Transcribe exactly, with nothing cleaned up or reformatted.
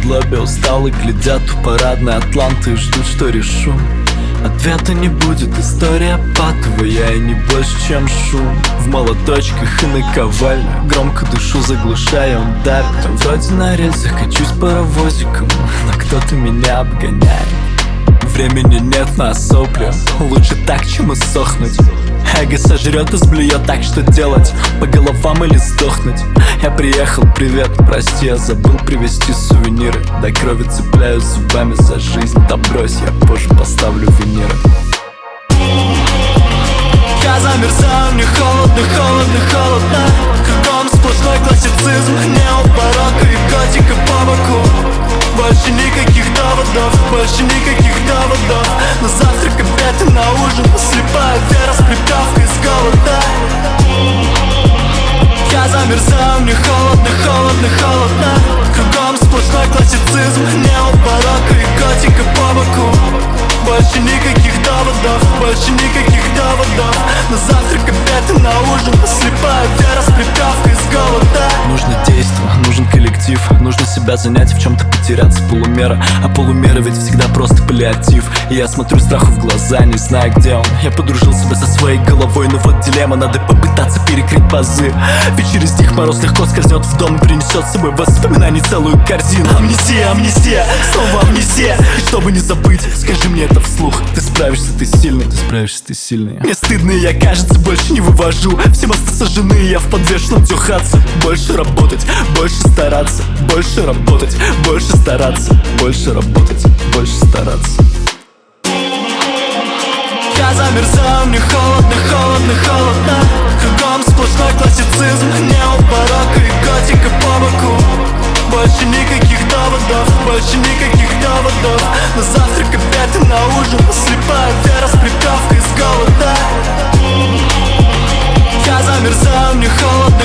злобе устал и глядят у парадной Атланты и ждут, что решу. Ответа не будет, история патовая и не больше, чем шум. В молоточках и наковальня громко дышу, заглушая, он давит. Вроде на рельсах качусь паровозиком, но кто-то меня обгоняет. Времени нет на сопли, лучше так, чем иссохнуть. Эго сожрет и сблюет, так что делать? По головам или сдохнуть? Я приехал, привет, прости, я забыл привезти сувениры. До крови цепляюсь зубами за жизнь. Да брось, я позже поставлю виниры. Я замерзаю, мне холодно, холодно, холодно. Кругом сплошной классицизм, неопорока и готика по боку. Больше никаких доводов, больше никаких доводов. На завтрак, обед и на ужин слепая вера с приправкой с голода. Я замерзаю, мне холодно, холодно, холодно. Кругом сплошной классицизм, неопорока и готика по боку. Больше никаких доводов, больше никаких доводов. На завтрак, обед и на ужин слепая вера с приправкой с голода. Нужно действо, нужен коллектив, нужно себя занять, в чем-то потеряться полумера. А полумера ведь всегда просто паллиатив. И я смотрю страху в глаза, не знаю, где он. Я подружил себя со своей головой, но вот дилемма, надо попытаться перекрыть пазы. Ведь через них мороз легко скользнет в дом и принесет с собой воспоминаний целую корзину. Амнистия, амнистия, снова амнистия. И чтобы не забыть, скажи мне это вслух. Ты справишься, ты сильный, ты справишься, ты сильный. Мне стыдно, и я, кажется, больше не вывожу. Все мосты сожжены, я в подвешенном тюхаться. Больше работать, больше стараться. Больше работать, больше стараться. Больше работать, больше стараться. Я замерзаю, мне холодно, холодно, холодно. Кругом сплошной классицизм, неопорока и готика по боку. Больше никаких доводов, больше никаких доводов. На завтрак, обед и на ужин слепая вера с приправкой с голода. Я замерзаю, мне холодно,